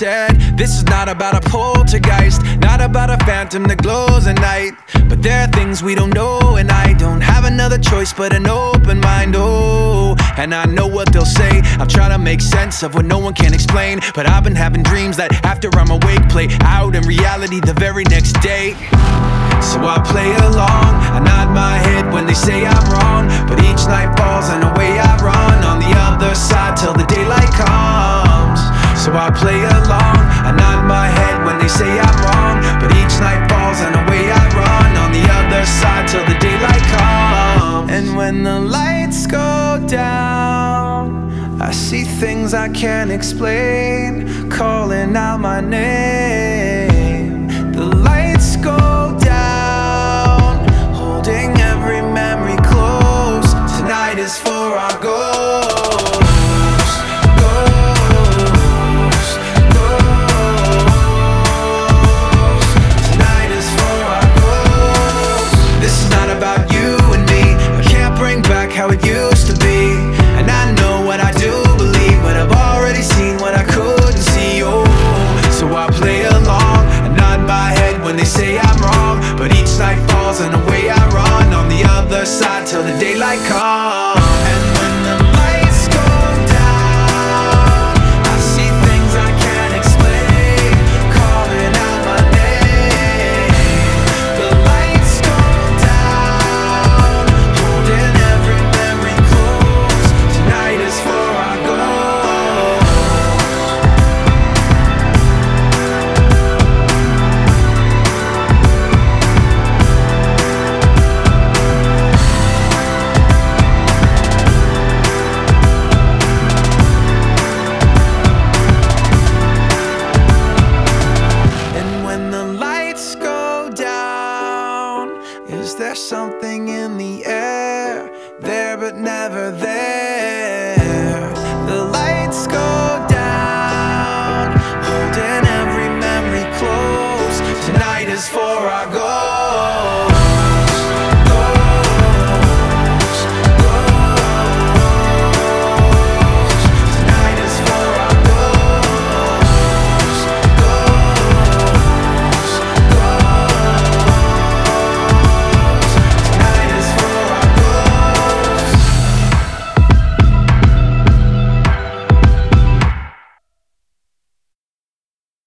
said, this is not about a poltergeist, not about a phantom that glows at night. But there are things we don't know, and I don't have another choice but an open mind. Oh, and I know what they'll say. I'm trying to make sense of what no one can explain, but I've been having dreams that after I'm awake play out in reality the very next day. So I play along, I nod my head when they say I'm wrong, but each night falls and away I run on the other side till the daylight comes. So I play along, I nod my head when they say I'm wrong, but each night falls and away I run on the other side till the daylight comes. And when the lights go down, I see things I can't explain, calling out my name. The lights go down, holding every memory close. Tonight is for our ghosts. Tonight is for our ghosts. This is not about you and me. I can't bring back how it used to be, and I know what I do believe, but I've already seen what I couldn't see. Oh, so I play along and nod my head when they say I'm wrong, but each night falls and away I run on the other side till the daylight comes. And when the lights go down, I see things I can't explain, calling out my name. The lights go down, holding every memory close. Tonight is for our ghosts. And when the lights go down, is there something in the air? There but never there. The lights go down, holding every memory close. Tonight is for our ghosts.